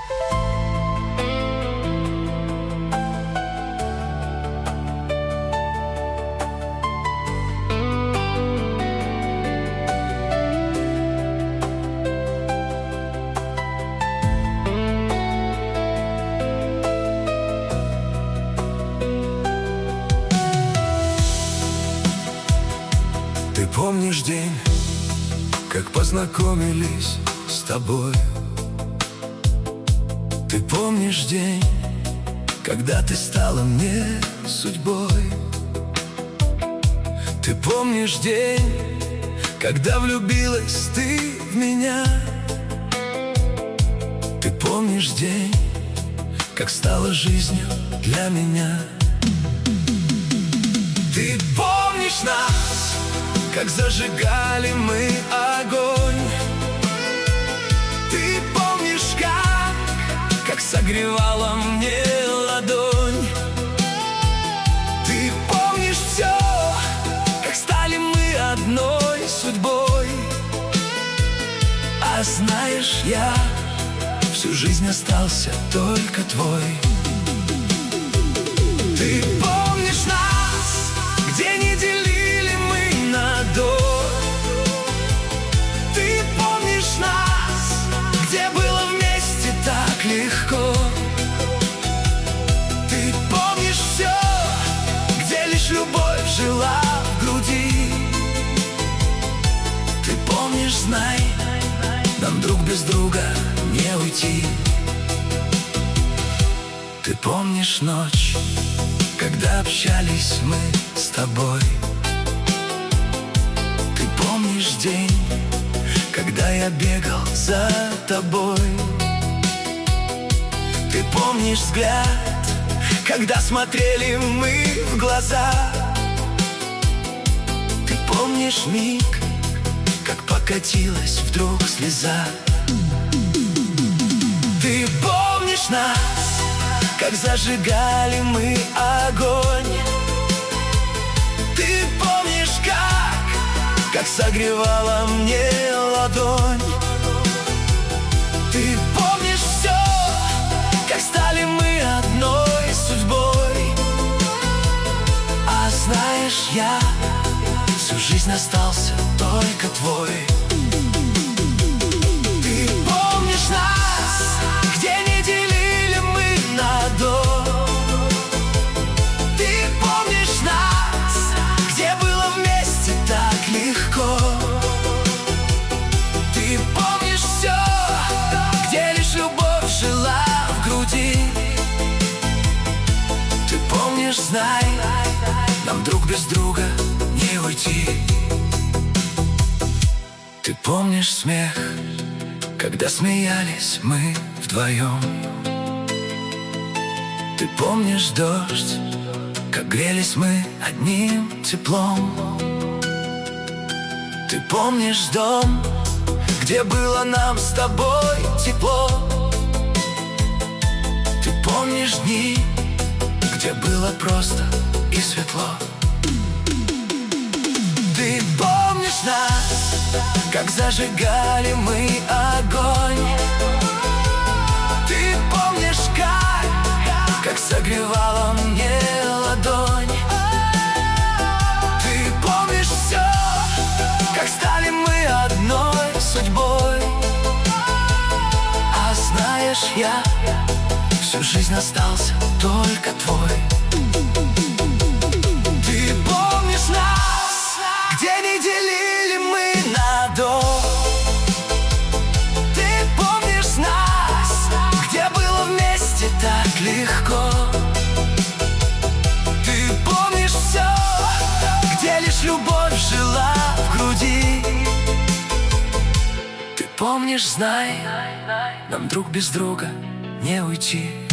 Ты помнишь день, как познакомились с тобой? Ты помнишь день, когда ты стала мне судьбой? Ты помнишь день, когда влюбилась ты в меня? Ты помнишь день, как стала жизнью для меня? Ты помнишь нас, как зажигали мы огонь? Ты помнишь, как согревала мне ладонь? Ты помнишь все, как стали мы одной судьбой? А знаешь, я всю жизнь остался только твой. Ты помнишь нас, где не делили мы на до? Ты помнишь нас, где было вместе так легко? Ты помнишь все, где лишь любовь жила в груди? Ты помнишь, знай, нам друг без друга не уйти. Ты помнишь ночь, когда общались мы с тобой? Ты помнишь день, когда я бегал за тобой? Ты помнишь взгляд, когда смотрели мы в глаза? Ты помнишь миг, как покатилась вдруг слеза? Ты помнишь нас, как зажигали мы огонь? Ты помнишь, как согревала мне ладонь? Ты помнишь все, как стали мы одной судьбой? А знаешь, я всю жизнь остался только твой. Ты помнишь нас, где не делили мы на до? Ты помнишь нас, где было вместе так легко? Ты помнишь все, где лишь любовь жила в груди? Ты помнишь, знай, нам друг без друга не уйти. Ты помнишь смех, когда смеялись мы вдвоем? Ты помнишь дождь, как грелись мы одним теплом? Ты помнишь дом, где было нам с тобой тепло? Ты помнишь дни, где было просто и светло? Ты помнишь нас, как зажигали мы огонь? Ты помнишь, как согревала мне ладонь? Ты помнишь все, как стали мы одной судьбой? А знаешь, я всю жизнь остался только твой. Ты помнишь нас, где не делили мы на до? Ты помнишь нас, где было вместе так легко? Ты помнишь все, где лишь любовь жила в груди? Ты помнишь, знай, нам друг без друга не уйти.